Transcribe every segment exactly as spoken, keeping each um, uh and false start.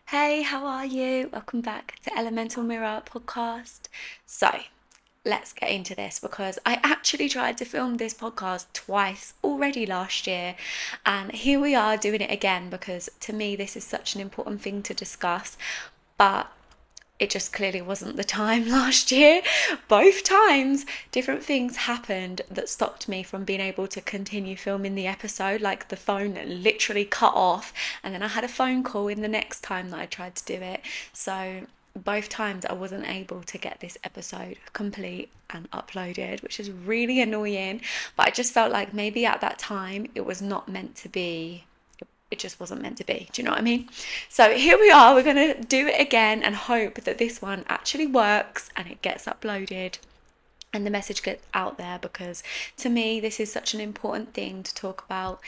Hey, how are you? Welcome back to Elemental Mirror podcast. So, let's get into this because I actually tried to film this podcast twice already last year, and here we are doing it again because to me, this is such an important thing to discuss. But it just clearly wasn't the time last year. Both times, different things happened that stopped me from being able to continue filming the episode. Like the phone literally cut off, and then I had a phone call in the next time that I tried to do it. So, both times I wasn't able to get this episode complete and uploaded, which is really annoying. But I just felt like maybe at that time it was not meant to be, it just wasn't meant to be. Do you know what I mean? So here we are. We're going to do it again and hope that this one actually works and it gets uploaded and the message gets out there, because to me this is such an important thing to talk about.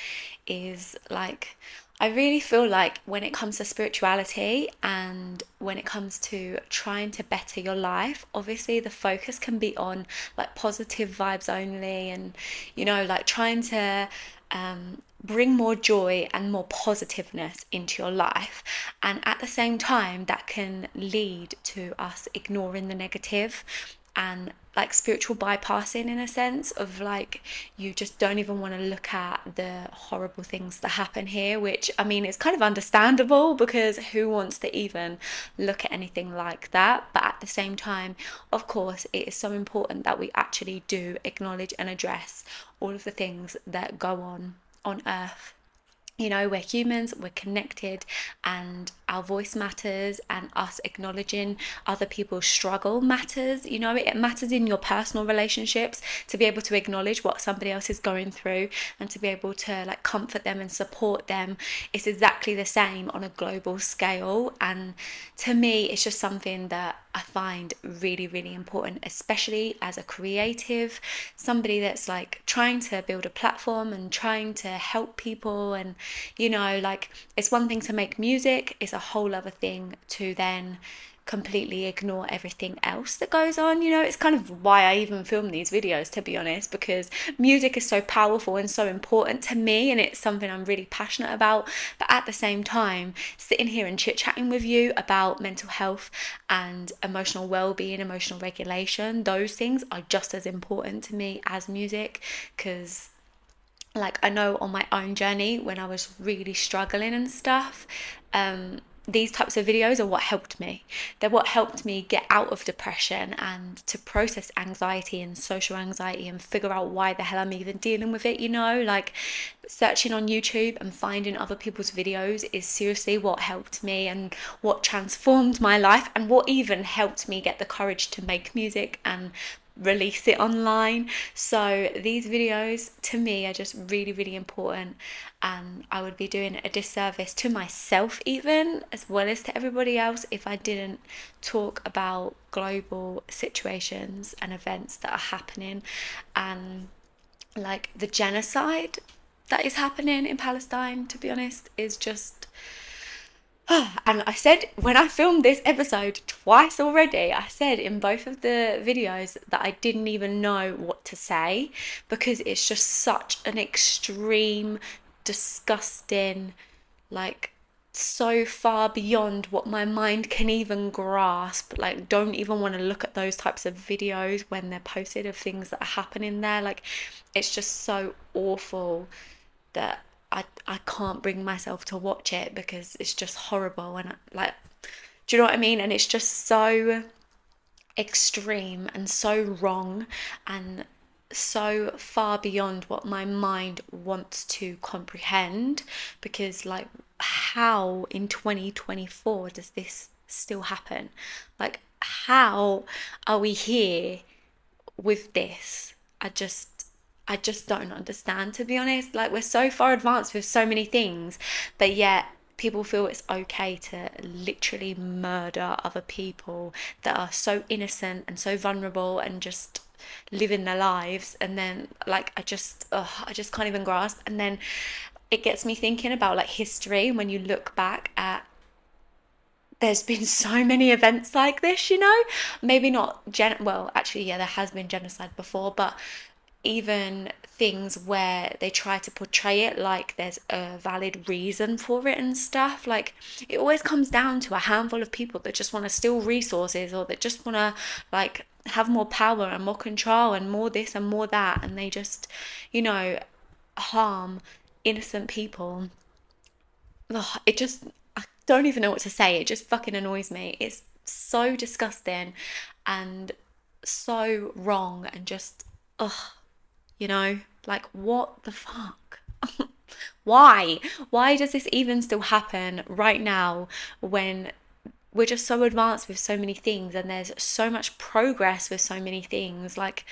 Is like, I really feel like when it comes to spirituality and when it comes to trying to better your life, obviously the focus can be on like positive vibes only, and you know, like trying to um, bring more joy and more positiveness into your life. And at the same time, that can lead to us ignoring the negative and like spiritual bypassing, in a sense of like, you just don't even want to look at the horrible things that happen here, which I mean it's kind of understandable because who wants to even look at anything like that. But at the same time, of course, it is so important that we actually do acknowledge and address all of the things that go on on earth. You know, we're humans, we're connected, and our voice matters, and us acknowledging other people's struggle matters. You know, it matters in your personal relationships to be able to acknowledge what somebody else is going through and to be able to like comfort them and support them. It's exactly the same on a global scale. And to me, it's just something that I find really, really important, especially as a creative, somebody that's like trying to build a platform and trying to help people. And, you know, like it's one thing to make music, it's a whole other thing to then completely ignore everything else that goes on. You know, it's kind of why I even film these videos, to be honest, because music is so powerful and so important to me, and it's something I'm really passionate about. But at the same time, sitting here and chit-chatting with you about mental health and emotional well-being, emotional regulation, those things are just as important to me as music. Because like, I know on my own journey when I was really struggling and stuff, um these types of videos are what helped me. They're what helped me get out of depression and to process anxiety and social anxiety and figure out why the hell I'm even dealing with it, you know? Like, searching on YouTube and finding other people's videos is seriously what helped me and what transformed my life and what even helped me get the courage to make music and release it online. So these videos to me are just really, really important, and I would be doing a disservice to myself even as well as to everybody else if I didn't talk about global situations and events that are happening, and like the genocide that is happening in Palestine, to be honest, is just. And I said, when I filmed this episode twice already, I said in both of the videos that I didn't even know what to say because it's just such an extreme, disgusting, like so far beyond what my mind can even grasp. Like, don't even want to look at those types of videos when they're posted of things that are happening there. Like, it's just so awful that I I can't bring myself to watch it because it's just horrible. And like, do you know what I mean? And it's just so extreme and so wrong and so far beyond what my mind wants to comprehend, because like, how in twenty twenty-four does this still happen? Like, how are we here with this? I just I just don't understand, to be honest. Like, we're so far advanced with so many things, but yet people feel it's okay to literally murder other people that are so innocent and so vulnerable and just living their lives. And then like, I just ugh, I just can't even grasp. And then it gets me thinking about like history. When you look back at, there's been so many events like this, you know, maybe not gen well, actually, yeah, there has been genocide before, but even things where they try to portray it like there's a valid reason for it and stuff. Like, it always comes down to a handful of people that just want to steal resources, or that just want to, like, have more power and more control and more this and more that, and they just, you know, harm innocent people. Ugh, it just, I don't even know what to say. It just fucking annoys me. It's so disgusting and so wrong, and just, ugh, you know, like, what the fuck? Why? Why does this even still happen right now, when we're just so advanced with so many things and there's so much progress with so many things? Like,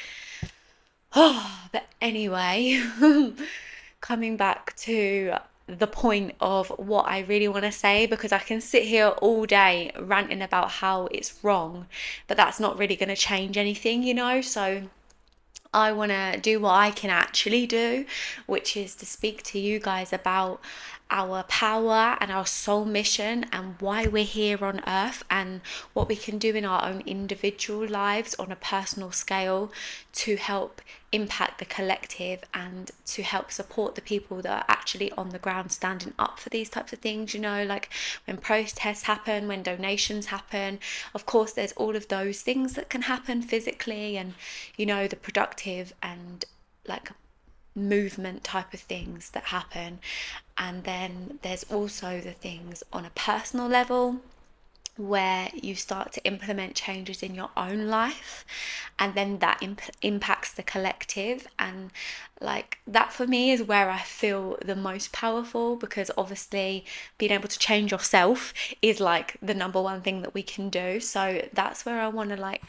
oh, but anyway, coming back to the point of what I really want to say, because I can sit here all day ranting about how it's wrong, but that's not really going to change anything, you know? So I want to do what I can actually do, which is to speak to you guys about our power and our soul mission, and why we're here on earth, and what we can do in our own individual lives on a personal scale to help impact the collective, and to help support the people that are actually on the ground standing up for these types of things. You know, like when protests happen, when donations happen, of course there's all of those things that can happen physically, and, you know, the productive and, like, movement type of things that happen. And then there's also the things on a personal level, where you start to implement changes in your own life, and then that imp- impacts the collective. And, like, that for me is where I feel the most powerful, because obviously being able to change yourself is, like, the number one thing that we can do. So that's where I want to, like,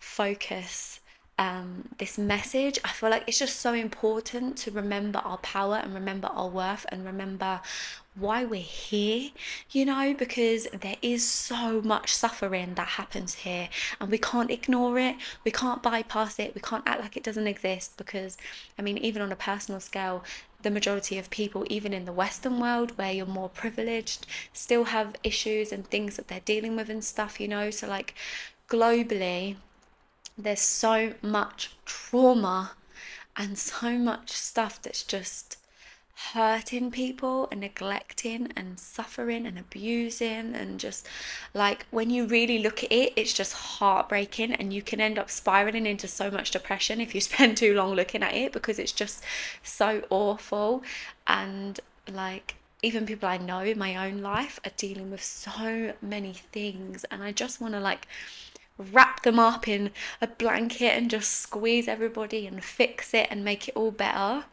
focus um, this message. I feel like it's just so important to remember our power, and remember our worth, and remember why we're here, you know, because there is so much suffering that happens here, and we can't ignore it, we can't bypass it, we can't act like it doesn't exist. Because, I mean, even on a personal scale, the majority of people, even in the Western world where you're more privileged, still have issues and things that they're dealing with and stuff, you know. So, like, globally, there's so much trauma and so much stuff that's just hurting people, and neglecting and suffering and abusing, and just, like, when you really look at it, it's just heartbreaking, and you can end up spiraling into so much depression if you spend too long looking at it, because it's just so awful. And, like, even people I know in my own life are dealing with so many things, and I just want to, like, wrap them up in a blanket and just squeeze everybody and fix it and make it all better.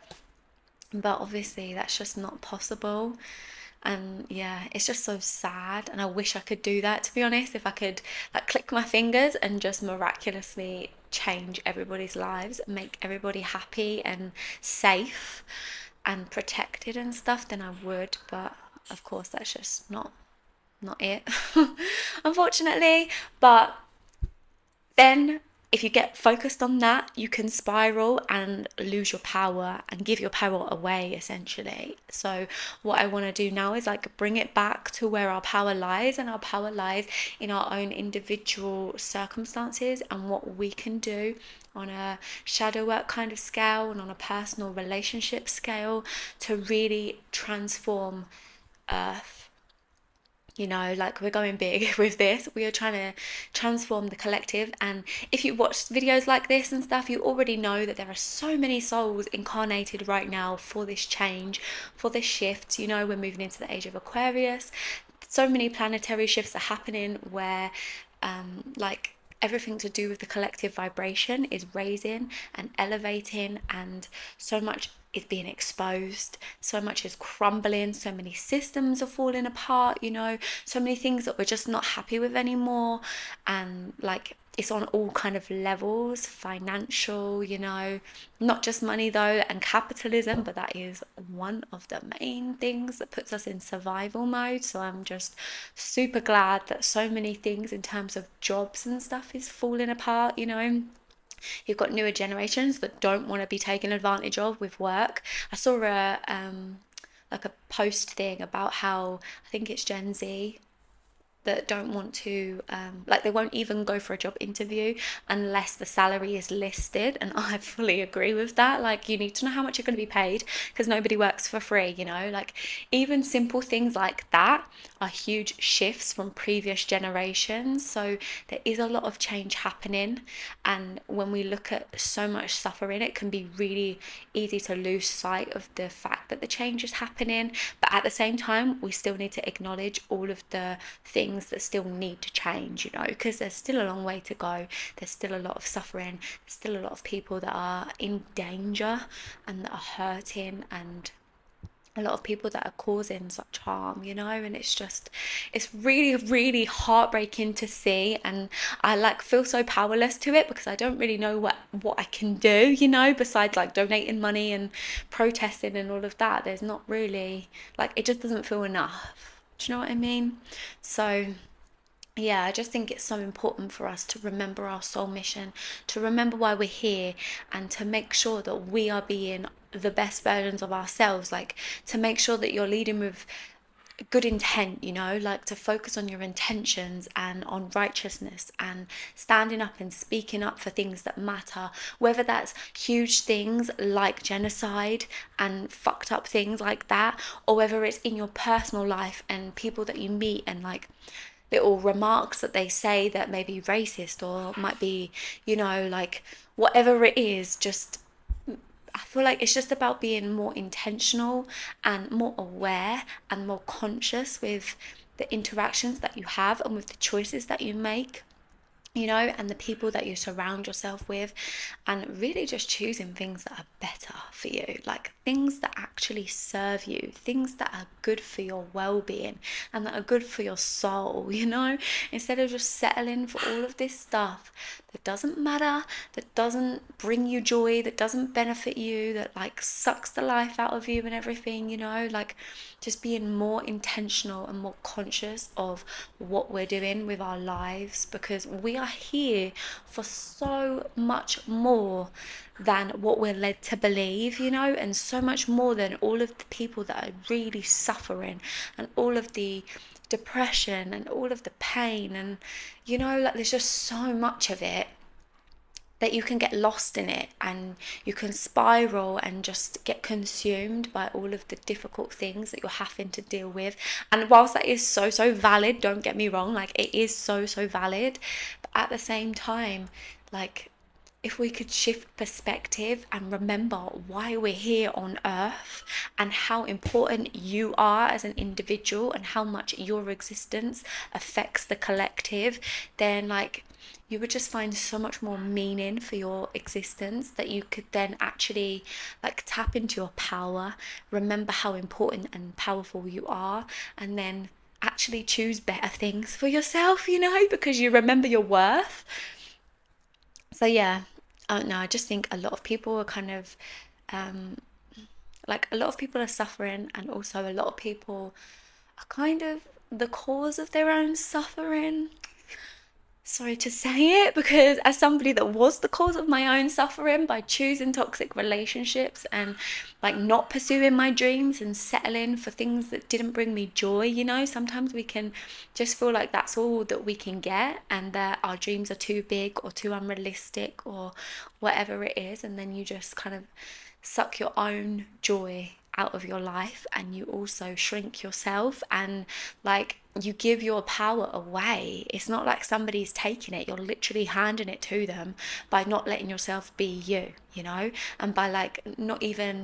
But obviously that's just not possible. And yeah, it's just so sad, and I wish I could do that, to be honest. If I could, like, click my fingers and just miraculously change everybody's lives, make everybody happy and safe and protected and stuff, then I would. But of course that's just not not it, unfortunately. But then, if you get focused on that, you can spiral and lose your power and give your power away, essentially. So what I want to do now is, like, bring it back to where our power lies, and our power lies in our own individual circumstances, and what we can do on a shadow work kind of scale, and on a personal relationship scale, to really transform Earth. You know, like, we're going big with this. We are trying to transform the collective. And if you watch videos like this and stuff, you already know that there are so many souls incarnated right now for this change, for this shift. You know, we're moving into the age of Aquarius. So many planetary shifts are happening where, um, like, everything to do with the collective vibration is raising and elevating, and so much is being exposed, so much is crumbling, so many systems are falling apart, you know, so many things that we're just not happy with anymore. And, like, it's on all kind of levels, financial, you know, not just money though, and capitalism, but that is one of the main things that puts us in survival mode. So I'm just super glad that so many things in terms of jobs and stuff is falling apart, you know. You've got newer generations that don't want to be taken advantage of with work. I saw a um like a post thing about how, I think it's Gen Z, that don't want to, um, like they won't even go for a job interview unless the salary is listed. And I fully agree with that. Like, you need to know how much you're going to be paid, because nobody works for free, you know? Like, even simple things like that are huge shifts from previous generations. So there is a lot of change happening. And when we look at so much suffering, it can be really easy to lose sight of the fact that the change is happening. But at the same time, we still need to acknowledge all of the things that still need to change, you know, because there's still a long way to go. There's still a lot of suffering. There's still a lot of people that are in danger and that are hurting, and a lot of people that are causing such harm, you know. And it's just, it's really, really heartbreaking to see. And I like feel so powerless to it, because I don't really know what what I can do, you know, besides like donating money and protesting and all of that. There's not really, like, it just doesn't feel enough. Do you know what I mean? So yeah, I just think it's so important for us to remember our soul mission, to remember why we're here, and to make sure that we are being the best versions of ourselves. Like, to make sure that you're leading with good intent, you know, like to focus on your intentions and on righteousness and standing up and speaking up for things that matter, whether that's huge things like genocide and fucked up things like that, or whether it's in your personal life and people that you meet and like little remarks that they say that may be racist or might be, you know, like whatever it is. Just, I feel like it's just about being more intentional and more aware and more conscious with the interactions that you have and with the choices that you make, you know, and the people that you surround yourself with, and really just choosing things that are better for you, like things that actually serve you, things that are good for your well-being and that are good for your soul, you know, instead of just settling for all of this stuff that doesn't matter, that doesn't bring you joy, that doesn't benefit you, that like sucks the life out of you and everything, you know. Like, just being more intentional and more conscious of what we're doing with our lives, because we are here for so much more than what we're led to believe, you know, and so much more than all of the people that are really suffering and all of the depression and all of the pain. And, you know, like there's just so much of it that you can get lost in it, and you can spiral and just get consumed by all of the difficult things that you're having to deal with. And whilst that is so, so valid, don't get me wrong, like it is so, so valid, but at the same time, like, if we could shift perspective and remember why we're here on earth and how important you are as an individual and how much your existence affects the collective, then like you would just find so much more meaning for your existence, that you could then actually like tap into your power, remember how important and powerful you are, and then actually choose better things for yourself, you know, because you remember your worth. So yeah, I don't know, I just think a lot of people are kind of um like a lot of people are suffering, and also a lot of people are kind of the cause of their own suffering. Sorry to say it, because as somebody that was the cause of my own suffering by choosing toxic relationships and like not pursuing my dreams and settling for things that didn't bring me joy, you know, sometimes we can just feel like that's all that we can get, and that our dreams are too big or too unrealistic or whatever it is, and then you just kind of suck your own joy out of your life, and you also shrink yourself, and like you give your power away. It's not like somebody's taking it, you're literally handing it to them by not letting yourself be you, you know, and by like not even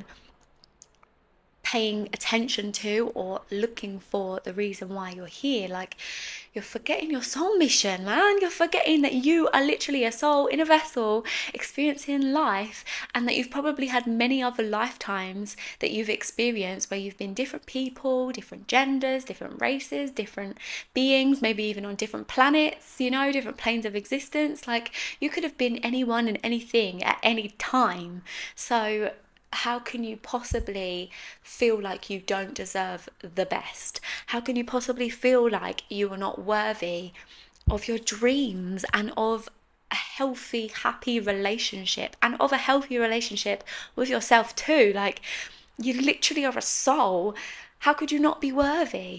paying attention to or looking for the reason why you're here. Like, you're forgetting your soul mission, man. You're forgetting that you are literally a soul in a vessel experiencing life, and that you've probably had many other lifetimes that you've experienced where you've been different people, different genders, different races, different beings, maybe even on different planets, you know, different planes of existence. Like, you could have been anyone and anything at any time. So how can you possibly feel like you don't deserve the best? How can you possibly feel like you are not worthy of your dreams and of a healthy, happy relationship, and of a healthy relationship with yourself too? Like, you literally are a soul. How could you not be worthy?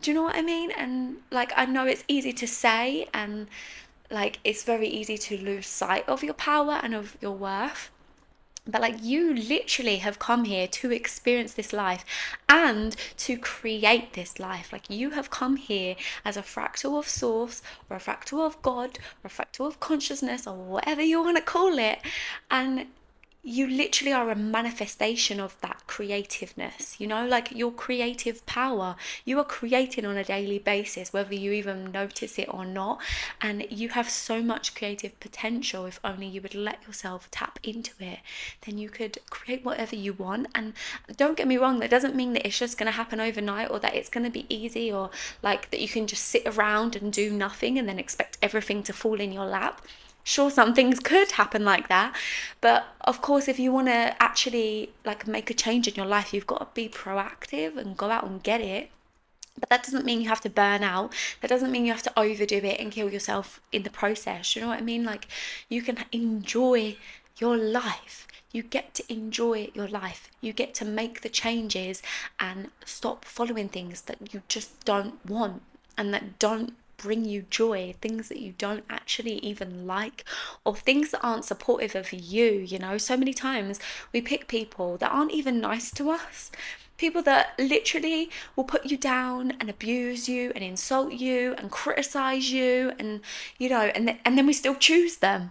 Do you know what I mean? And like, I know it's easy to say, and like, it's very easy to lose sight of your power and of your worth. But like, you literally have come here to experience this life and to create this life. Like, you have come here as a fractal of source, or a fractal of God, or a fractal of consciousness, or whatever you want to call it. And you literally are a manifestation of that creativeness, you know, like your creative power. You are creating on a daily basis, whether you even notice it or not. And you have so much creative potential. If only you would let yourself tap into it, then you could create whatever you want. And don't get me wrong, that doesn't mean that it's just going to happen overnight, or that it's going to be easy, or like that you can just sit around and do nothing and then expect everything to fall in your lap. Sure, some things could happen like that, but of course, if you want to actually like make a change in your life, you've got to be proactive and go out and get it. But that doesn't mean you have to burn out. That doesn't mean you have to overdo it and kill yourself in the process. You know what I mean? Like, you can enjoy your life. You get to enjoy your life. You get to make the changes and stop following things that you just don't want and that don't bring you joy, things that you don't actually even like, or things that aren't supportive of you. You know, so many times we pick people that aren't even nice to us, people that literally will put you down and abuse you and insult you and criticize you, and you know, and th- and then we still choose them.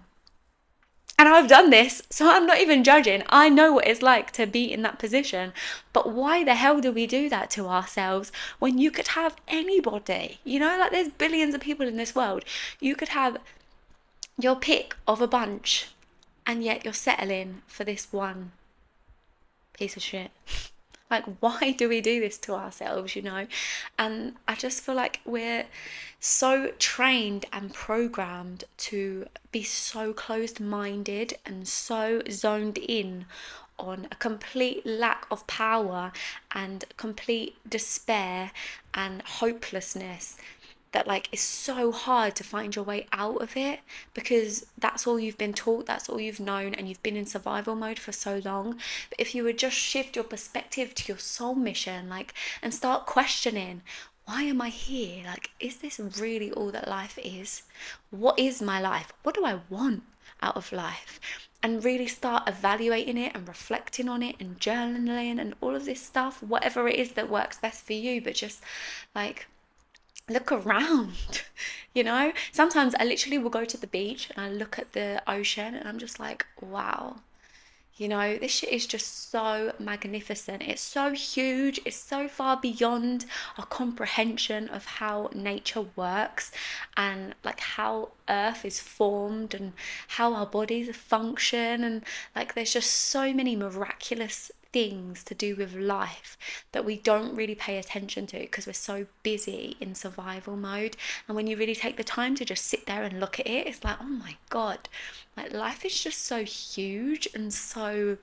And I've done this, so I'm not even judging. I know what it's like to be in that position. But why the hell do we do that to ourselves when you could have anybody? You know, like, there's billions of people in this world. You could have your pick of a bunch, and yet you're settling for this one piece of shit. Like, why do we do this to ourselves, you know? And I just feel like we're so trained and programmed to be so closed-minded and so zoned in on a complete lack of power and complete despair and hopelessness, that like it's so hard to find your way out of it, because that's all you've been taught, that's all you've known, and you've been in survival mode for so long. But if you would just shift your perspective to your soul mission, like, and start questioning, why am I here? Like, is this really all that life is? What is my life? What do I want out of life? And really start evaluating it and reflecting on it and journaling and all of this stuff, whatever it is that works best for you. But just like, look around, you know? Sometimes I literally will go to the beach and I look at the ocean and I'm just like, wow, you know, this shit is just so magnificent. It's so huge. It's so far beyond our comprehension of how nature works, and like how earth is formed and how our bodies function. And like, there's just so many miraculous things to do with life that we don't really pay attention to because we're so busy in survival mode. And when you really take the time to just sit there and look at it, it's like, oh my God, like, life is just so huge and so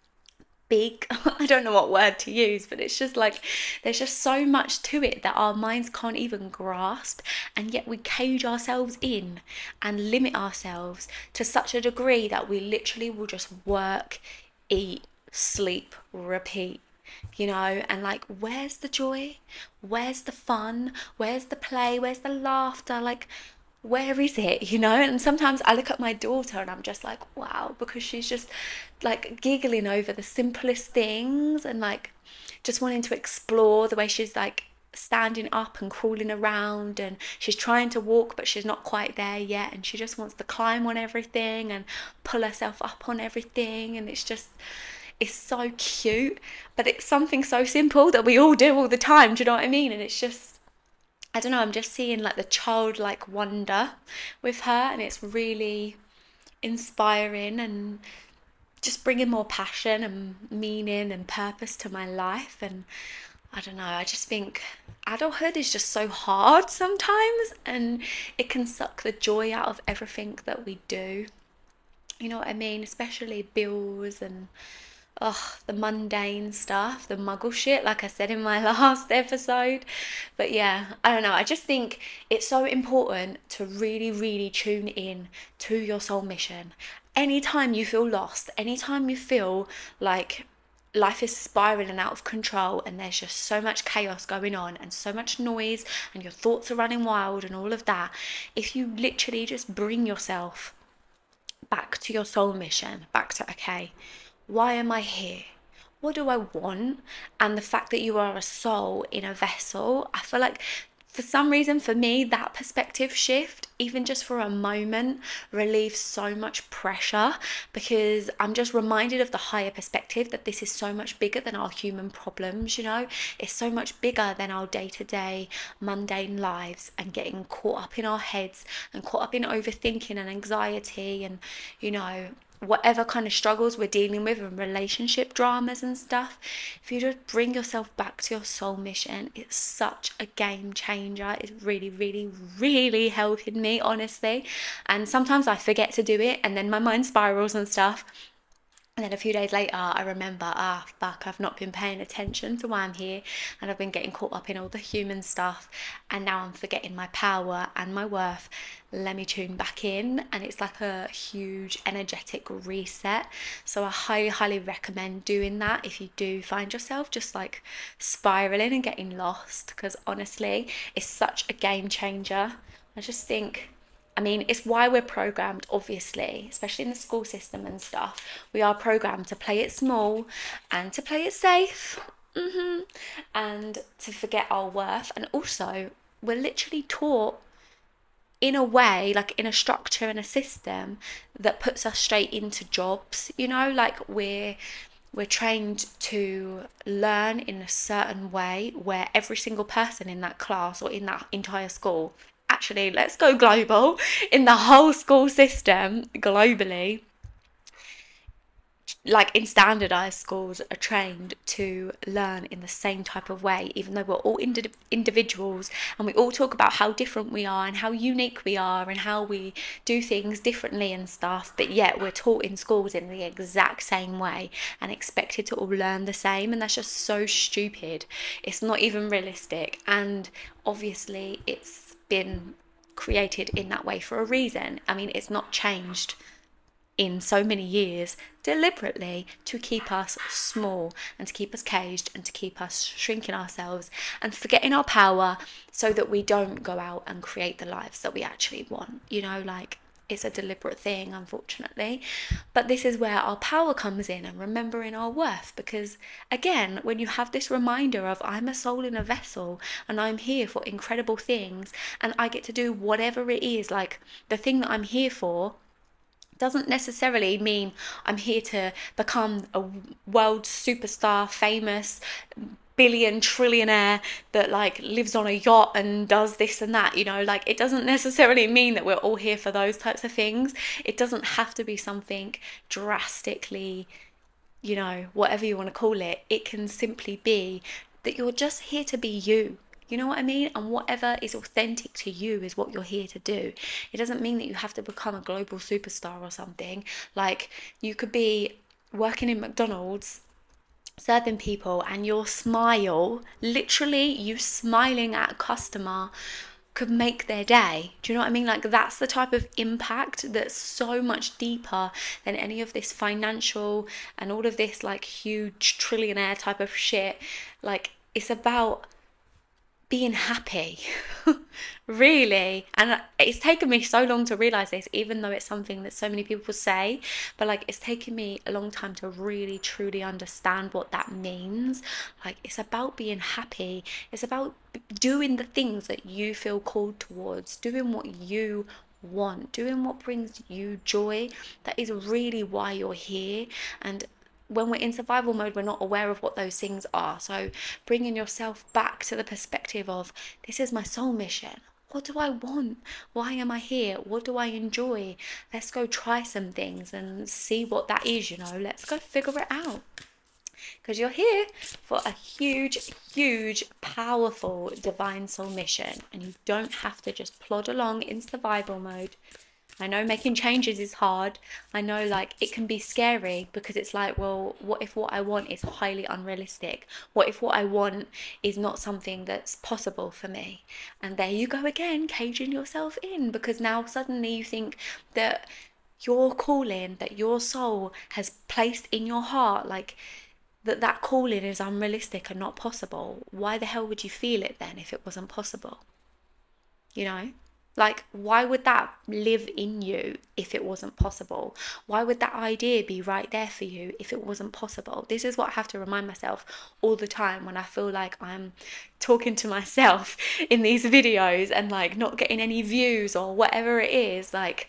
big. I don't know what word to use, but it's just like, there's just so much to it that our minds can't even grasp, and yet we cage ourselves in and limit ourselves to such a degree that we literally will just work, eat, sleep, repeat, you know. And like, where's the joy? Where's the fun? Where's the play? Where's the laughter? Like, where is it, you know? And sometimes I look at my daughter and I'm just like, wow, because she's just like giggling over the simplest things and like just wanting to explore the way she's like standing up and crawling around, and she's trying to walk but she's not quite there yet, and she just wants to climb on everything and pull herself up on everything. And it's just, it's so cute, but it's something so simple that we all do all the time. Do you know what I mean? And it's just, I don't know, I'm just seeing like the childlike wonder with her, and it's really inspiring and just bringing more passion and meaning and purpose to my life. And I don't know, I just think adulthood is just so hard sometimes, and it can suck the joy out of everything that we do. You know what I mean? Especially bills and ugh, the mundane stuff, the muggle shit, like I said in my last episode. But yeah, I don't know. I just think it's so important to really, really tune in to your soul mission. Anytime you feel lost, anytime you feel like life is spiraling out of control and there's just so much chaos going on and so much noise and your thoughts are running wild and all of that, if you literally just bring yourself back to your soul mission, back to, okay, why am I here? What do I want? And the fact that you are a soul in a vessel, I feel like for some reason, for me, that perspective shift, even just for a moment, relieves so much pressure, because I'm just reminded of the higher perspective that this is so much bigger than our human problems, you know? It's so much bigger than our day-to-day mundane lives and getting caught up in our heads and caught up in overthinking and anxiety and, you know, whatever kind of struggles we're dealing with and relationship dramas and stuff. If you just bring yourself back to your soul mission, it's such a game changer. It's really, really, really helping me, honestly. And sometimes I forget to do it and then my mind spirals and stuff. And then a few days later, I remember, ah, fuck, I've not been paying attention to why I'm here. And I've been getting caught up in all the human stuff. And now I'm forgetting my power and my worth. Let me tune back in. And it's like a huge energetic reset. So I highly, highly recommend doing that if you do find yourself just like spiraling and getting lost. Because honestly, it's such a game changer. I just think, I mean, it's why we're programmed, obviously, especially in the school system and stuff. We are programmed to play it small and to play it safe, mm-hmm, and to forget our worth. And also, we're literally taught in a way, like in a structure and a system that puts us straight into jobs, you know, like we're we're trained to learn in a certain way where every single person in that class or in that entire school, actually, let's go global, in the whole school system globally, like in standardized schools, are trained to learn in the same type of way, even though we're all indi- individuals and we all talk about how different we are and how unique we are and how we do things differently and stuff, but yet we're taught in schools in the exact same way and expected to all learn the same. And that's just so stupid. It's not even realistic. And obviously it's been created in that way for a reason. I mean, it's not changed in so many years deliberately to keep us small and to keep us caged and to keep us shrinking ourselves and forgetting our power so that we don't go out and create the lives that we actually want. You know, like, it's a deliberate thing, unfortunately. But this is where our power comes in and remembering our worth, because again, when you have this reminder of I'm a soul in a vessel and I'm here for incredible things and I get to do whatever it is, like the thing that I'm here for doesn't necessarily mean I'm here to become a world superstar, famous billion trillionaire that like lives on a yacht and does this and that, you know, like it doesn't necessarily mean that we're all here for those types of things. It doesn't have to be something drastically, you know, whatever you want to call it. It can simply be that you're just here to be you. You know what I mean? And whatever is authentic to you is what you're here to do. It doesn't mean that you have to become a global superstar or something. Like, you could be working in McDonald's, serving people, and your smile, literally you smiling at a customer, could make their day. Do you know what I mean? Like, that's the type of impact that's so much deeper than any of this financial and all of this like huge trillionaire type of shit. Like, it's about being happy, really. And it's taken me so long to realize this, even though it's something that so many people say, but like, it's taken me a long time to really truly understand what that means. Like, it's about being happy. It's about doing the things that you feel called towards, doing what you want, doing what brings you joy. That is really why you're here. And when we're in survival mode, we're not aware of what those things are. So bringing yourself back to the perspective of, this is my soul mission. What do I want? Why am I here? What do I enjoy? Let's go try some things and see what that is, you know. Let's go figure it out. Because you're here for a huge, huge, powerful divine soul mission. And you don't have to just plod along in survival mode. I know making changes is hard. I know, like, it can be scary because it's like, well, what if what I want is highly unrealistic? What if what I want is not something that's possible for me? And there you go again, caging yourself in, because now suddenly you think that your calling, that your soul has placed in your heart, like, that that calling is unrealistic and not possible, why the hell would you feel it then if it wasn't possible? You know? Like, why would that live in you if it wasn't possible? Why would that idea be right there for you if it wasn't possible? This is what I have to remind myself all the time when I feel like I'm talking to myself in these videos and like not getting any views or whatever it is. Like,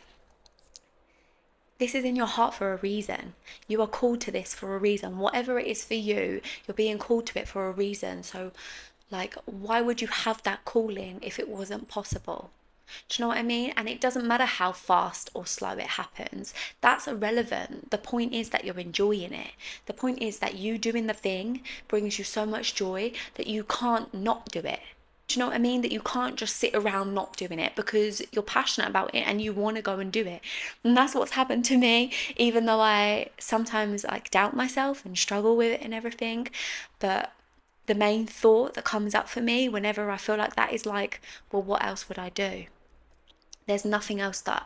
this is in your heart for a reason. You are called to this for a reason. Whatever it is for you, you're being called to it for a reason. So, like, why would you have that calling if it wasn't possible? Do you know what I mean? And it doesn't matter how fast or slow it happens. That's irrelevant. The point is that you're enjoying it. The point is that you doing the thing brings you so much joy that you can't not do it. Do you know what I mean? That you can't just sit around not doing it because you're passionate about it and you want to go and do it. And that's what's happened to me, even though I sometimes like doubt myself and struggle with it and everything. But the main thought that comes up for me whenever I feel like that is like, well, what else would I do? There's nothing else that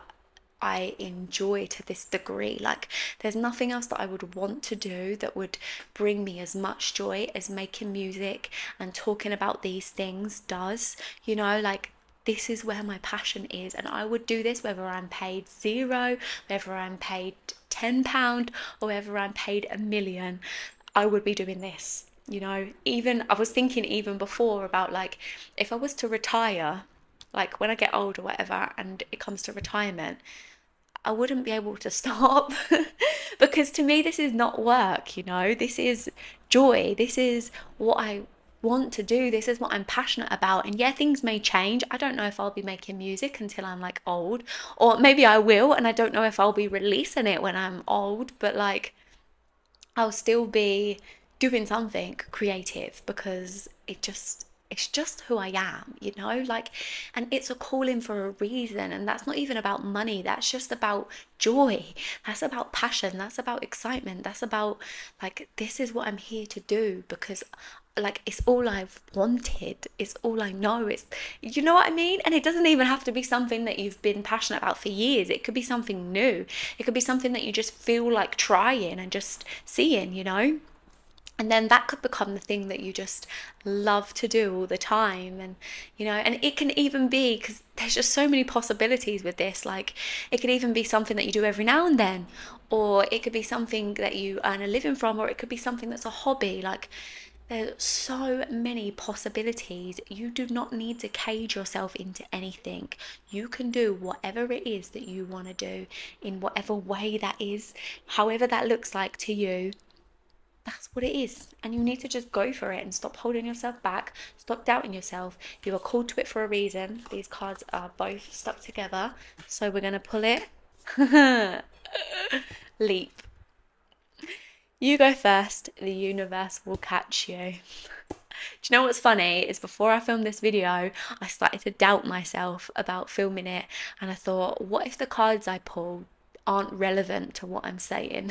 I enjoy to this degree. Like, there's nothing else that I would want to do that would bring me as much joy as making music and talking about these things does. You know, like, this is where my passion is, and I would do this whether I'm paid zero, whether I'm paid ten pound, or whether I'm paid a million. I would be doing this. You know, even I was thinking even before about like, if I was to retire, like when I get old or whatever, and it comes to retirement, I wouldn't be able to stop because to me, this is not work, you know, this is joy. This is what I want to do. This is what I'm passionate about. And yeah, things may change. I don't know if I'll be making music until I'm like old, or maybe I will. And I don't know if I'll be releasing it when I'm old, but like, I'll still be doing something creative because it just it's just who I am, you know, like, and it's a calling for a reason. And that's not even about money. That's just about joy. That's about passion. That's about excitement. That's about like, this is what I'm here to do because like, it's all I've wanted. It's all I know. It's, you know what I mean? And it doesn't even have to be something that you've been passionate about for years. It could be something new. It could be something that you just feel like trying and just seeing, you know? And then that could become the thing that you just love to do all the time. And, you know, and it can even be, because there's just so many possibilities with this, like it could even be something that you do every now and then, or it could be something that you earn a living from, or it could be something that's a hobby. Like, there's so many possibilities. You do not need to cage yourself into anything. You can do whatever it is that you want to do in whatever way that is, however that looks like to you. That's what it is. And you need to just go for it and stop holding yourself back. Stop doubting yourself. You are called to it for a reason. These cards are both stuck together. So we're going to pull it. Leap. You go first. The universe will catch you. Do you know what's funny is before I filmed this video, I started to doubt myself about filming it. And I thought, what if the cards I pulled aren't relevant to what I'm saying?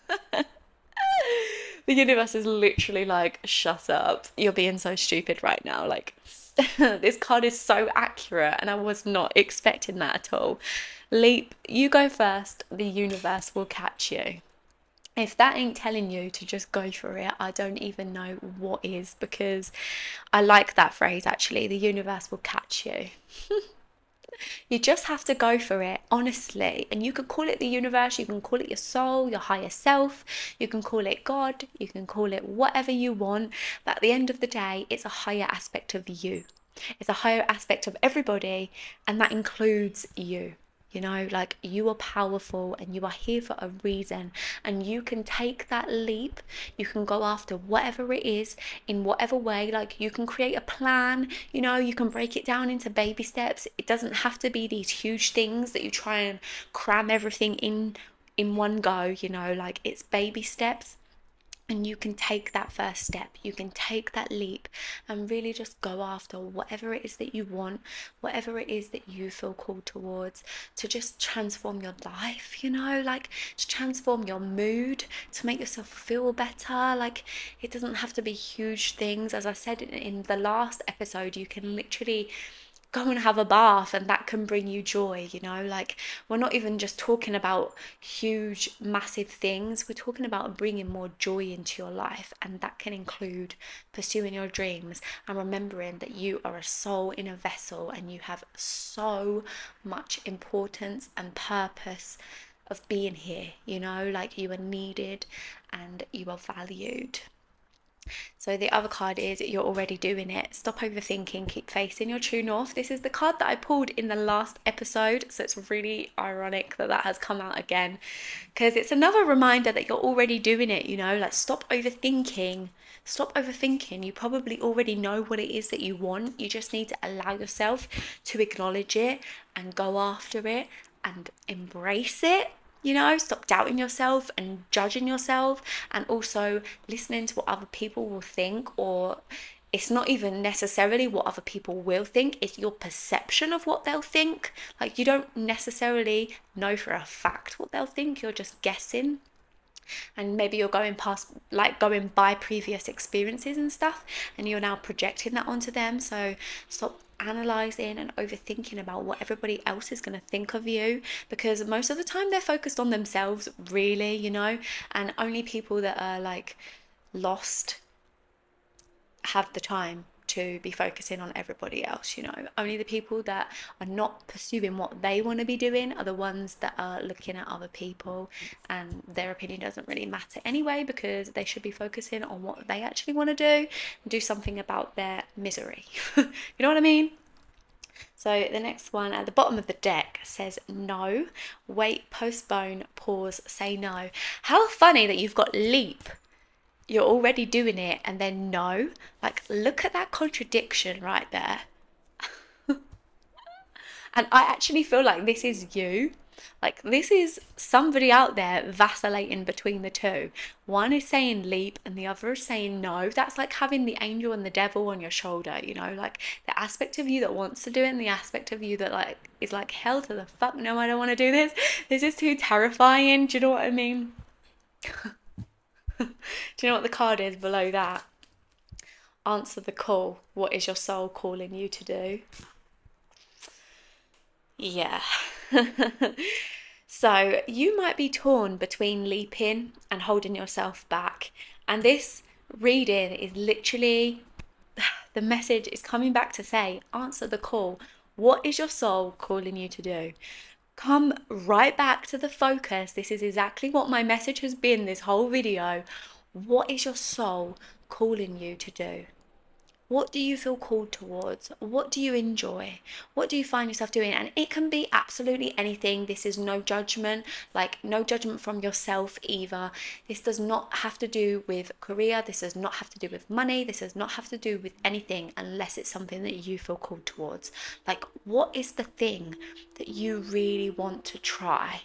The universe is literally like, shut up. You're being so stupid right now. Like, this card is so accurate and I was not expecting that at all. Leap, you go first. The universe will catch you. If that ain't telling you to just go for it, I don't even know what is, because I like that phrase actually. The universe will catch you. You just have to go for it, honestly. And you can call it the universe, you can call it your soul, your higher self, you can call it God, you can call it whatever you want. But at the end of the day, it's a higher aspect of you. It's a higher aspect of everybody, and that includes you. You know, like, you are powerful and you are here for a reason, and you can take that leap. You can go after whatever it is in whatever way. Like, you can create a plan, you know, you can break it down into baby steps. It doesn't have to be these huge things that you try and cram everything in in one go, you know, like, it's baby steps. And you can take that first step, you can take that leap and really just go after whatever it is that you want, whatever it is that you feel called towards, to just transform your life, you know, like, to transform your mood, to make yourself feel better. Like, it doesn't have to be huge things. As I said in the last episode, you can literally go and have a bath and that can bring you joy, you know? Like, we're not even just talking about huge, massive things. We're talking about bringing more joy into your life, and that can include pursuing your dreams and remembering that you are a soul in a vessel and you have so much importance and purpose of being here, you know? Like, you are needed and you are valued. So the other card is you're already doing it. Stop overthinking, keep facing your true north. This is the card that I pulled in the last episode, so it's really ironic that that has come out again, because it's another reminder that you're already doing it, you know? Like, stop overthinking. Stop overthinking. You probably already know what it is that you want. You just need to allow yourself to acknowledge it and go after it and embrace it. You know, stop doubting yourself and judging yourself, and also listening to what other people will think. Or it's not even necessarily what other people will think, it's your perception of what they'll think. Like, you don't necessarily know for a fact what they'll think, you're just guessing. And maybe you're going past, like going by previous experiences and stuff, and you're now projecting that onto them. So stop analyzing and overthinking about what everybody else is going to think of you, because most of the time they're focused on themselves, really, you know, and only people that are like lost have the time to be focusing on everybody else, you know. Only the people that are not pursuing what they want to be doing are the ones that are looking at other people, and their opinion doesn't really matter anyway, because they should be focusing on what they actually want to do and do something about their misery. You know what I mean? So the next one at the bottom of the deck says no, wait, postpone, pause, say no. How funny that you've got leap, you're already doing it, and then no. Like, look at that contradiction right there. And I actually feel like this is you. Like, this is somebody out there vacillating between the two. One is saying leap and the other is saying no. That's like having the angel and the devil on your shoulder, you know, like the aspect of you that wants to do it and the aspect of you that like is like, hell to the fuck no, I don't want to do this. This is too terrifying. Do you know what I mean? Do you know what the card is below that? Answer the call. What is your soul calling you to do? Yeah. So you might be torn between leaping and holding yourself back. And this reading is literally, the message is coming back to say, answer the call. What is your soul calling you to do? Come right back to the focus. This is exactly what my message has been this whole video. What is your soul calling you to do? What do you feel called towards? What do you enjoy? What do you find yourself doing? And it can be absolutely anything. This is no judgment, like no judgment from yourself either. This does not have to do with career. This does not have to do with money. This does not have to do with anything unless it's something that you feel called towards. Like, what is the thing that you really want to try?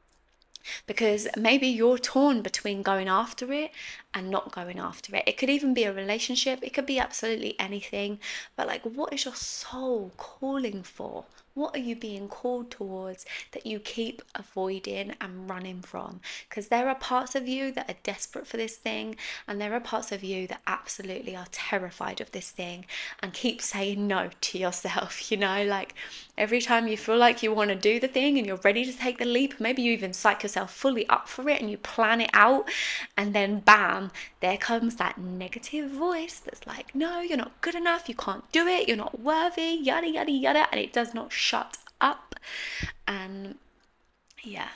Because maybe you're torn between going after it and not going after it. It could even be a relationship. It could be absolutely anything. But like, what is your soul calling for? What are you being called towards that you keep avoiding and running from? Because there are parts of you that are desperate for this thing, and there are parts of you that absolutely are terrified of this thing and keep saying no to yourself, you know, like every time you feel like you want to do the thing and you're ready to take the leap, maybe you even psych yourself fully up for it and you plan it out, and then bam, there comes that negative voice that's like, no, you're not good enough, you can't do it, you're not worthy, yada yada yada, and it does not shut up. And yeah,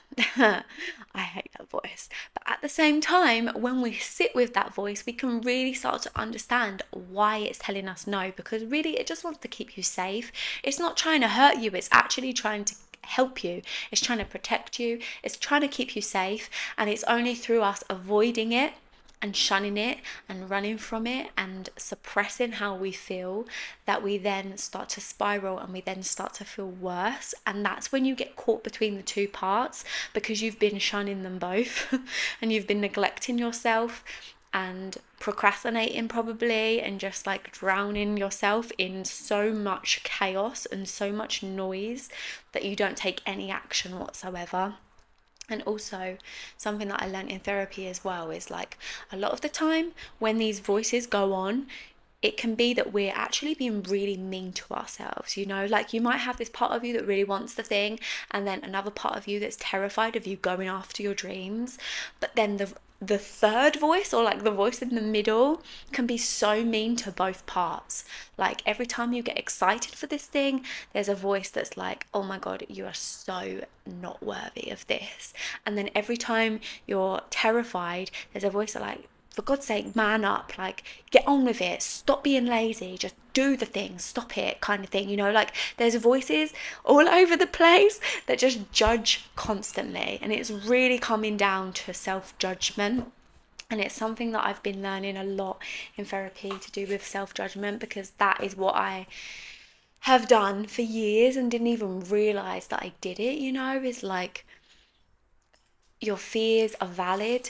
I hate that voice. But at the same time, when we sit with that voice, we can really start to understand why it's telling us no, because really it just wants to keep you safe. It's not trying to hurt you, it's actually trying to help you. It's trying to protect you, it's trying to keep you safe, and it's only through us avoiding it and shunning it and running from it and suppressing how we feel that we then start to spiral and we then start to feel worse. And that's when you get caught between the two parts, because you've been shunning them both and you've been neglecting yourself and procrastinating probably, and just like drowning yourself in so much chaos and so much noise that you don't take any action whatsoever. And also something that I learned in therapy as well is like, a lot of the time when these voices go on, it can be that we're actually being really mean to ourselves, you know, like you might have this part of you that really wants the thing, and then another part of you that's terrified of you going after your dreams. But then the the third voice, or like the voice in the middle, can be so mean to both parts. Like every time you get excited for this thing, there's a voice that's like, oh my God, you are so not worthy of this. And then every time you're terrified, there's a voice that like, for God's sake, man up, like get on with it, stop being lazy, just do the thing, stop it, kind of thing, you know, like there's voices all over the place that just judge constantly, and it's really coming down to self-judgment. And it's something that I've been learning a lot in therapy to do with self-judgment, because that is what I have done for years and didn't even realize that I did it, you know, is like your fears are valid.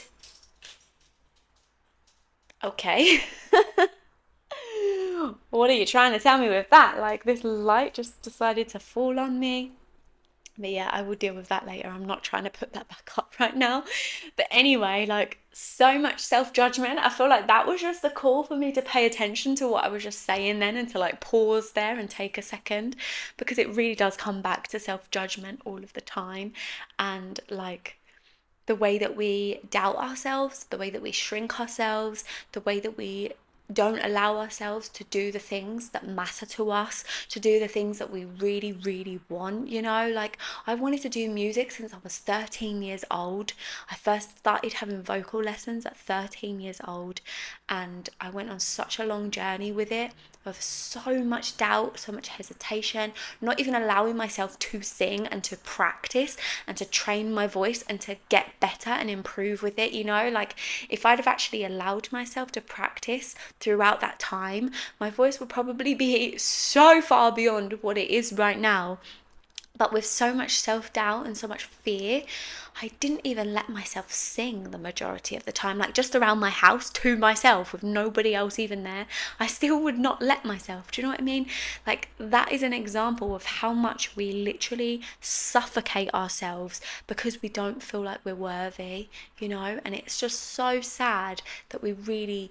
Okay. What are you trying to tell me with that? Like this light just decided to fall on me. But yeah, I will deal with that later. I'm not trying to put that back up right now. But anyway, like so much self-judgment. I feel like that was just a call for me to pay attention to what I was just saying then, and to like pause there and take a second, because it really does come back to self-judgment all of the time. And like the way that we doubt ourselves, the way that we shrink ourselves, the way that we don't allow ourselves to do the things that matter to us, to do the things that we really, really want, you know? Like, I wanted to do music since I was thirteen years old. I first started having vocal lessons at thirteen years old, and I went on such a long journey with it, of so much doubt, so much hesitation, not even allowing myself to sing and to practice and to train my voice and to get better and improve with it, you know? Like, if I'd have actually allowed myself to practice throughout that time, my voice would probably be so far beyond what it is right now. But with so much self-doubt and so much fear, I didn't even let myself sing the majority of the time, like just around my house to myself with nobody else even there. I still would not let myself. Do you know what I mean? Like, that is an example of how much we literally suffocate ourselves because we don't feel like we're worthy, you know? And it's just so sad that we really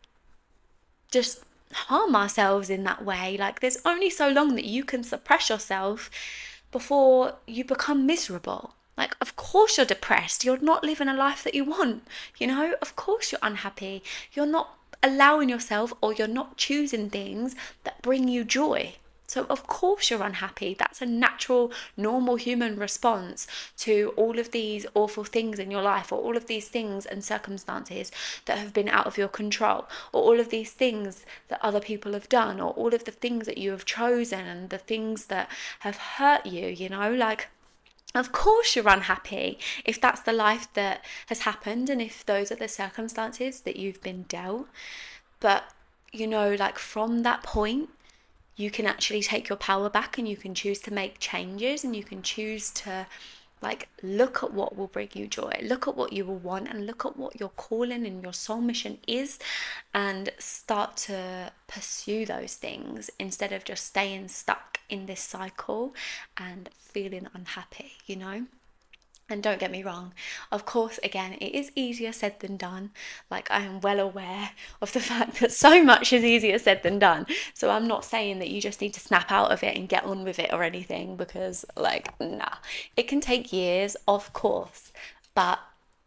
just harm ourselves in that way. Like, there's only so long that you can suppress yourself before you become miserable. Like, of course you're depressed. You're not living a life that you want, you know? Of course you're unhappy. You're not allowing yourself, or you're not choosing things that bring you joy. So of course you're unhappy. That's a natural, normal human response to all of these awful things in your life, or all of these things and circumstances that have been out of your control, or all of these things that other people have done, or all of the things that you have chosen and the things that have hurt you, you know, like, of course you're unhappy if that's the life that has happened and if those are the circumstances that you've been dealt. But, you know, like, from that point, you can actually take your power back, and you can choose to make changes, and you can choose to like look at what will bring you joy, look at what you will want, and look at what your calling and your soul mission is, and start to pursue those things instead of just staying stuck in this cycle and feeling unhappy, you know? And don't get me wrong, of course, again, it is easier said than done. Like, I am well aware of the fact that so much is easier said than done. So I'm not saying that you just need to snap out of it and get on with it or anything, because, like, nah. It can take years, of course, but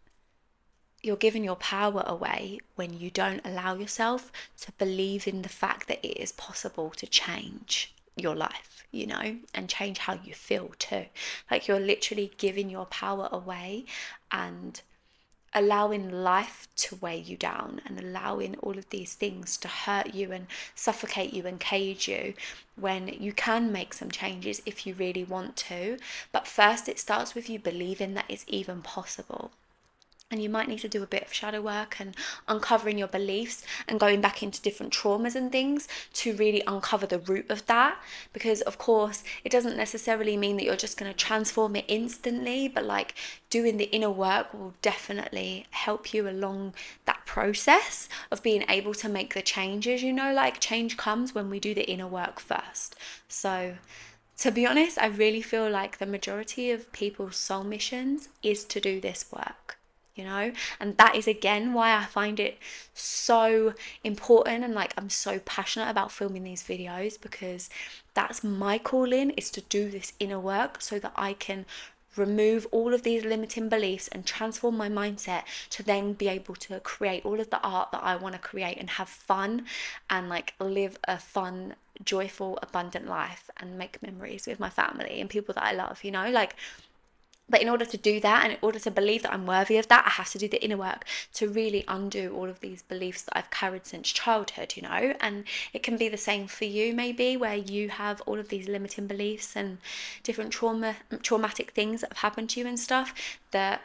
you're giving your power away when you don't allow yourself to believe in the fact that it is possible to change your life, you know, and change how you feel too. Like, you're literally giving your power away and allowing life to weigh you down, and allowing all of these things to hurt you and suffocate you and cage you, when you can make some changes if you really want to. But first, it starts with you believing that it's even possible. And you might need to do a bit of shadow work and uncovering your beliefs and going back into different traumas and things to really uncover the root of that. Because, of course, it doesn't necessarily mean that you're just going to transform it instantly, but like, doing the inner work will definitely help you along that process of being able to make the changes, you know, like, change comes when we do the inner work first. So, to be honest, I really feel like the majority of people's soul missions is to do this work. you know? And that is again why I find it so important, and like I'm so passionate about filming these videos, because that's my calling, is to do this inner work so that I can remove all of these limiting beliefs and transform my mindset to then be able to create all of the art that I want to create and have fun and like live a fun, joyful, abundant life and make memories with my family and people that I love, you know? Like, but in order to do that, and in order to believe that I'm worthy of that, I have to do the inner work to really undo all of these beliefs that I've carried since childhood, you know? And it can be the same for you, maybe, where you have all of these limiting beliefs and different trauma, traumatic things that have happened to you and stuff, that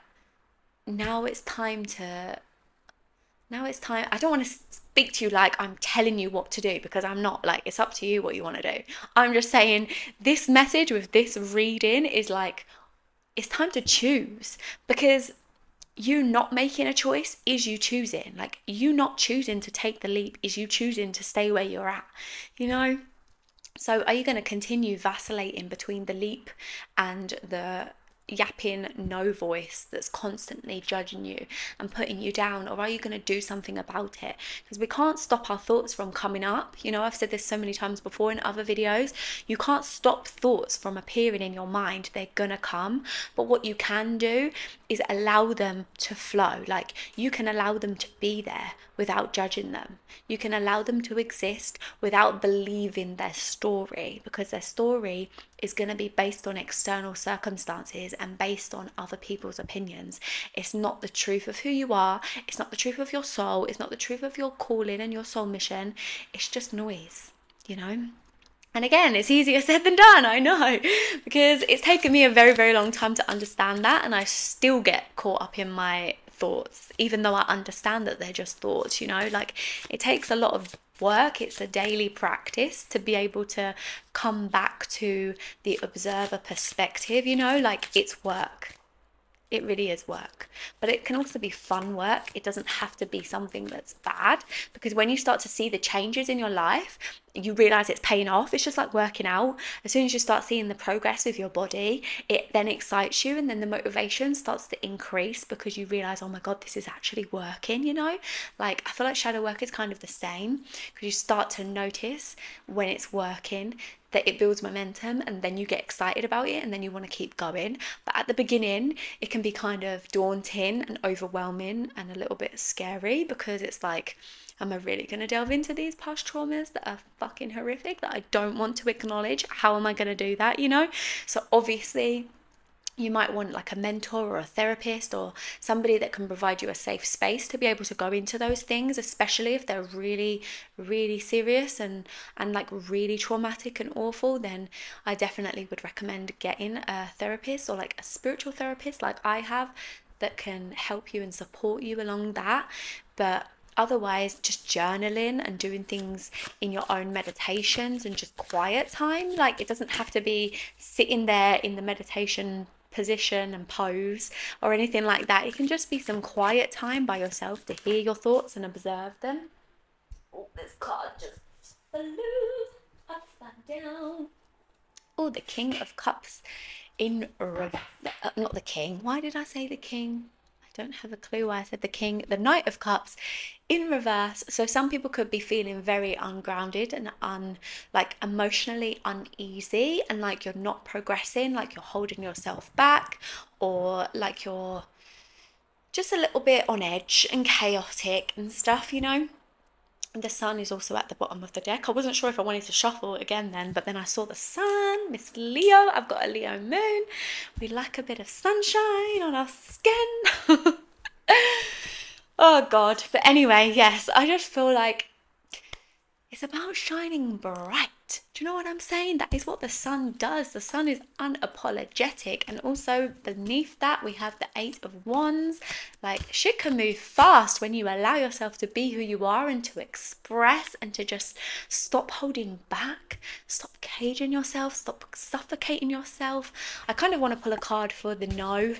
now it's time to, now it's time, I don't want to speak to you like I'm telling you what to do, because I'm not. Like, it's up to you what you want to do. I'm just saying this message with this reading is like, it's time to choose, because you not making a choice is you choosing. Like, you not choosing to take the leap is you choosing to stay where you're at, you know? So are you going to continue vacillating between the leap and the yapping no voice that's constantly judging you and putting you down, or are you going to do something about it? Because we can't stop our thoughts from coming up. You know, I've said this so many times before in other videos. You can't stop thoughts from appearing in your mind. They're gonna come. But what you can do is allow them to flow. Like, you can allow them to be there without judging them. You can allow them to exist without believing their story, because their story is going to be based on external circumstances and based on other people's opinions. It's not the truth of who you are. It's not the truth of your soul. It's not the truth of your calling and your soul mission. It's just noise, you know? And again, it's easier said than done, I know, because it's taken me a very, very long time to understand that, and I still get caught up in my thoughts, even though I understand that they're just thoughts, you know? Like, it takes a lot of work. It's a daily practice to be able to come back to the observer perspective, you know? Like, it's work. It really is work, but it can also be fun work. It doesn't have to be something that's bad, because when you start to see the changes in your life, you realize it's paying off. It's just like working out. As soon as you start seeing the progress with your body, it then excites you, and then the motivation starts to increase because you realize, oh my God, this is actually working, you know? Like, I feel like shadow work is kind of the same, because you start to notice when it's working, that it builds momentum, and then you get excited about it, and then you want to keep going. But at the beginning, it can be kind of daunting and overwhelming and a little bit scary, because it's like, am I really going to delve into these past traumas that are fucking horrific that I don't want to acknowledge? How am I going to do that, you know? So obviously, you might want like a mentor or a therapist or somebody that can provide you a safe space to be able to go into those things, especially if they're really, really serious and, and like really traumatic and awful. Then I definitely would recommend getting a therapist, or like a spiritual therapist like I have, that can help you and support you along that. But otherwise, just journaling and doing things in your own meditations and just quiet time. Like, it doesn't have to be sitting there in the meditation position and pose or anything like that. It can just be some quiet time by yourself to hear your thoughts and observe them. Oh, this card just flew upside down. Oh, the King of Cups in reverse. Uh, not the King. Why did I say the King? Don't have a clue why I said the King. The Knight of Cups in reverse. So some people could be feeling very ungrounded and un like emotionally uneasy, and like you're not progressing, like you're holding yourself back, or like you're just a little bit on edge and chaotic and stuff, you know. The Sun is also at the bottom of the deck. I wasn't sure if I wanted to shuffle it again then, but then I saw the Sun, Miss Leo. I've got a Leo moon. We like a bit of sunshine on our skin. Oh God. But anyway, yes, I just feel like it's about shining bright. Do you know what I'm saying? That is what the Sun does. The Sun is unapologetic. And also beneath that, we have the Eight of Wands. Like, shit can move fast when you allow yourself to be who you are and to express and to just stop holding back. Stop caging yourself. Stop suffocating yourself. I kind of want to pull a card for the no,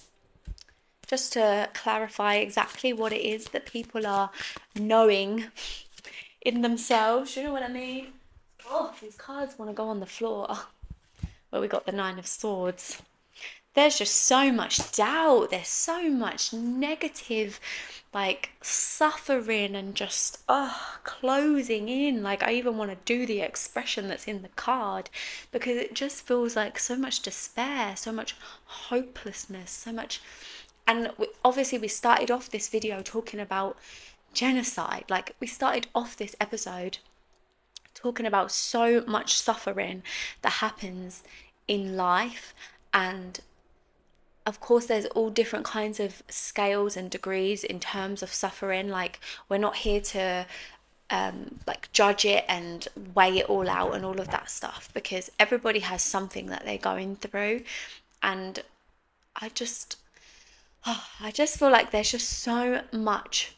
just to clarify exactly what it is that people are knowing in themselves. You know what I mean? Oh, these cards want to go on the floor. Well, we got the Nine of Swords. there's just so much doubt, there's so much negative, like, suffering and just oh closing in. Like, I even want to do the expression that's in the card, because it just feels like so much despair, so much hopelessness, so much. And we, obviously we started off this video talking about genocide. Like, we started off this episode talking about so much suffering that happens in life. And of course there's all different kinds of scales and degrees in terms of suffering. Like, we're not here to um like judge it and weigh it all out and all of that stuff, because everybody has something that they're going through. And I just oh, I just feel like there's just so much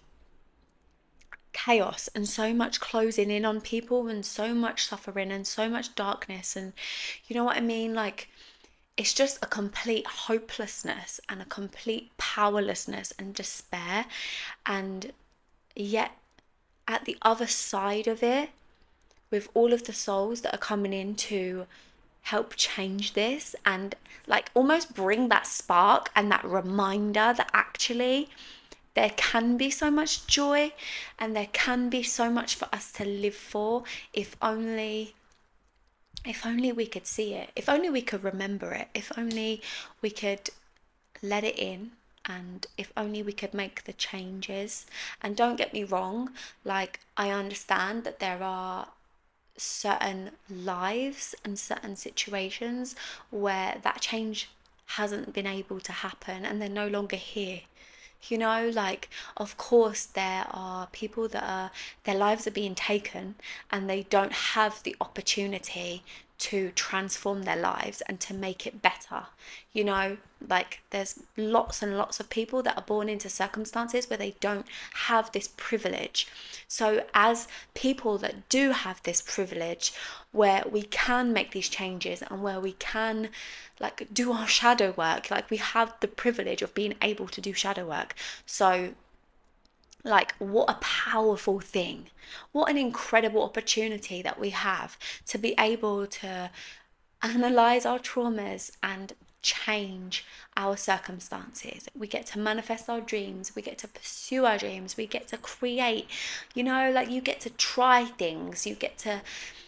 chaos and so much closing in on people and so much suffering and so much darkness, and you know what I mean, like, it's just a complete hopelessness and a complete powerlessness and despair. And yet, at the other side of it, with all of the souls that are coming in to help change this and like almost bring that spark and that reminder that actually there can be so much joy and there can be so much for us to live for, if only if only we could see it, if only we could remember it, if only we could let it in, and if only we could make the changes. And don't get me wrong, like, I understand that there are certain lives and certain situations where that change hasn't been able to happen and they're no longer here. You know, like, of course there are people that are, their lives are being taken and they don't have the opportunity to transform their lives and to make it better. You know, like, there's lots and lots of people that are born into circumstances where they don't have this privilege. So as people that do have this privilege, where we can make these changes and where we can like do our shadow work, like, we have the privilege of being able to do shadow work. So, like, what a powerful thing, what an incredible opportunity that we have to be able to analyze our traumas and change our circumstances. We get to manifest our dreams, we get to pursue our dreams, we get to create, you know, like, you get to try things, you get to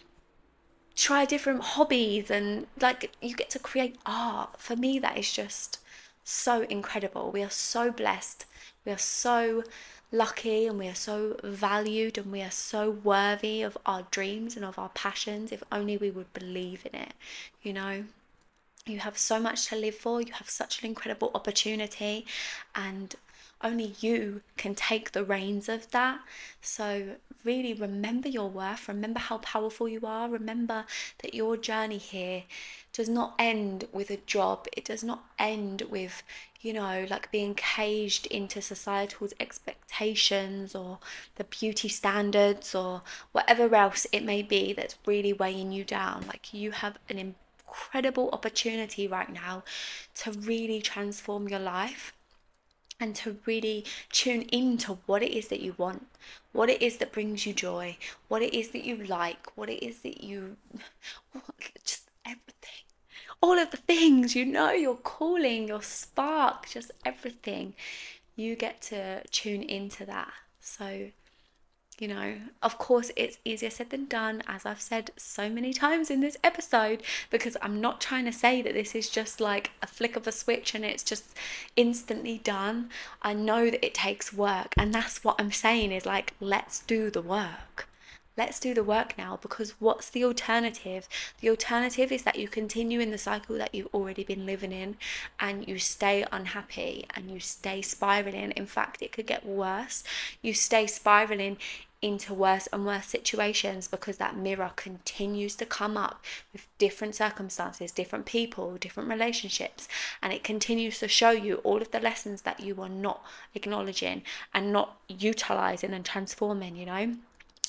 try different hobbies, and like, you get to create art. For me, that is just so incredible. We are so blessed, we are so lucky, and we are so valued, and we are so worthy of our dreams and of our passions, if only we would believe in it. You know, you have so much to live for, you have such an incredible opportunity, and only you can take the reins of that. So really remember your worth, remember how powerful you are, remember that your journey here does not end with a job, it does not end with, you know, like, being caged into societal's expectations or the beauty standards or whatever else it may be that's really weighing you down. Like, you have an incredible opportunity right now to really transform your life and to really tune into what it is that you want, what it is that brings you joy, what it is that you like, what it is that you, just everything, all of the things, you know, your calling, your spark, just everything. You get to tune into that. So, you know, of course, it's easier said than done, as I've said so many times in this episode, because I'm not trying to say that this is just like a flick of a switch and it's just instantly done. I know that it takes work, and that's what I'm saying is, like, let's do the work. Let's do the work now, because what's the alternative? The alternative is that you continue in the cycle that you've already been living in, and you stay unhappy and you stay spiraling. In fact, it could get worse. You stay spiraling into worse and worse situations, because that mirror continues to come up with different circumstances, different people, different relationships, and it continues to show you all of the lessons that you are not acknowledging and not utilizing and transforming, you know.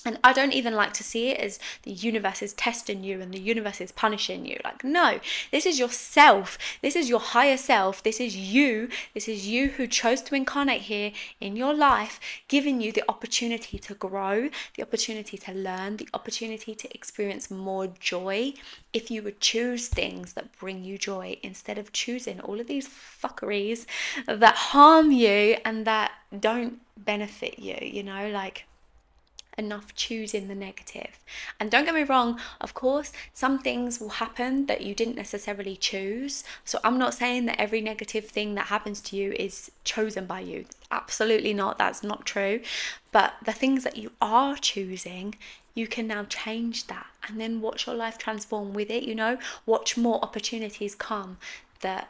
And I don't even like to see it as the universe is testing you and the universe is punishing you. Like, no, this is yourself. This is your higher self. This is you. This is you who chose to incarnate here in your life, giving you the opportunity to grow, the opportunity to learn, the opportunity to experience more joy if you would choose things that bring you joy instead of choosing all of these fuckeries that harm you and that don't benefit you, you know, like, enough choosing the negative. And don't get me wrong, of course, some things will happen that you didn't necessarily choose. So I'm not saying that every negative thing that happens to you is chosen by you. Absolutely not. That's not true. But the things that you are choosing, you can now change that and then watch your life transform with it, you know, watch more opportunities come that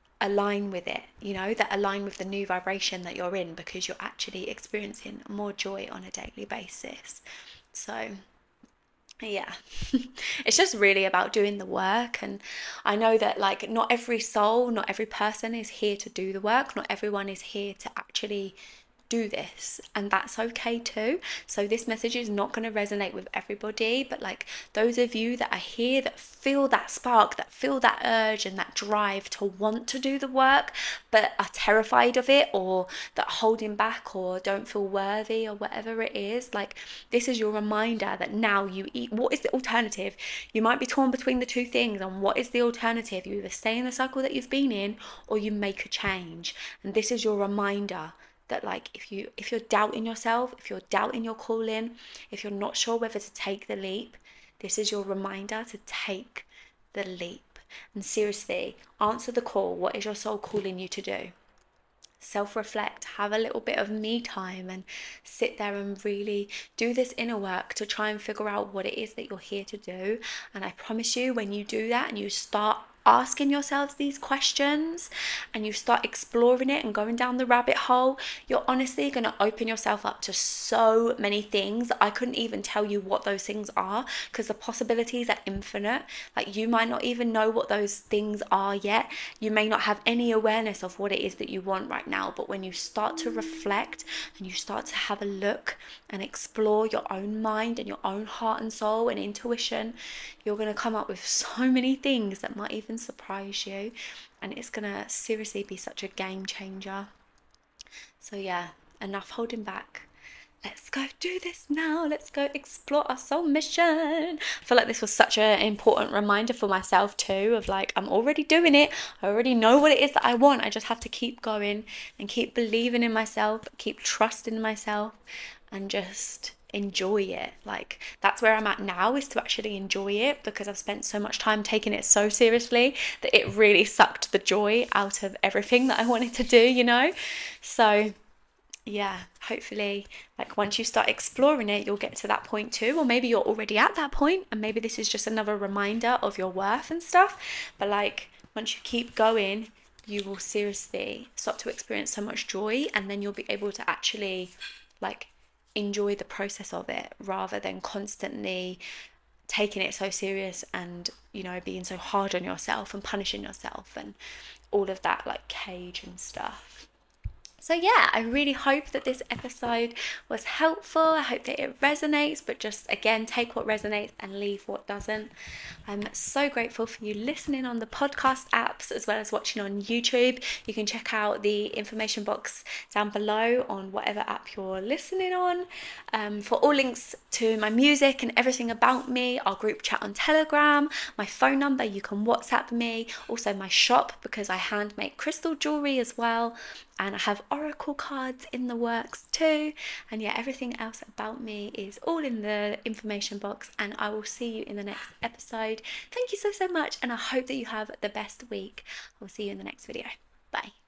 align with it, you know, that align with the new vibration that you're in, because you're actually experiencing more joy on a daily basis. So yeah, it's just really about doing the work. And I know that, like, not every soul, not every person is here to do the work. Not everyone is here to actually do this, and that's okay too. So this message is not going to resonate with everybody, but like those of you that are here that feel that spark, that feel that urge and that drive to want to do the work but are terrified of it, or that are holding back or don't feel worthy or whatever it is, like, this is your reminder that now you eat. What is the alternative? You might be torn between the two things, and what is the alternative? You either stay in the cycle that you've been in or you make a change. And this is your reminder that, like, if you if you're doubting yourself, if you're doubting your calling, if you're not sure whether to take the leap, this is your reminder to take the leap. And seriously, answer the call. What is your soul calling you to do? Self-reflect, have a little bit of me time, and sit there and really do this inner work to try and figure out what it is that you're here to do. And I promise you, when you do that and you start asking yourselves these questions and you start exploring it and going down the rabbit hole, you're honestly going to open yourself up to so many things. I couldn't even tell you what those things are, because the possibilities are infinite. Like, you might not even know what those things are yet. You may not have any awareness of what it is that you want right now, but when you start to reflect and you start to have a look and explore your own mind and your own heart and soul and intuition, you're going to come up with so many things that might even surprise you, and it's going to seriously be such a game changer. So yeah, enough holding back. Let's go do this now. Let's go explore our soul mission. I feel like this was such an important reminder for myself too, of like, I'm already doing it. I already know what it is that I want. I just have to keep going and keep believing in myself, keep trusting in myself, and just enjoy it. Like, that's where I'm at now, is to actually enjoy it, because I've spent so much time taking it so seriously that it really sucked the joy out of everything that I wanted to do, you know. So yeah, hopefully, like, once you start exploring it, you'll get to that point too, or maybe you're already at that point and maybe this is just another reminder of your worth and stuff. But like, once you keep going, you will seriously start to experience so much joy, and then you'll be able to actually, like, enjoy the process of it, rather than constantly taking it so serious and, you know, being so hard on yourself and punishing yourself and all of that, like, cage and stuff. So yeah, I really hope that this episode was helpful. I hope that it resonates, but just, again, take what resonates and leave what doesn't. I'm so grateful for you listening on the podcast apps as well as watching on YouTube. You can check out the information box down below on whatever app you're listening on um, for all links to my music and everything about me, our group chat on Telegram, my phone number, you can WhatsApp me, also my shop, because I hand make crystal jewelry as well. And I have oracle cards in the works too. And yeah, everything else about me is all in the information box. And I will see you in the next episode. Thank you so, so much. And I hope that you have the best week. I will see you in the next video. Bye.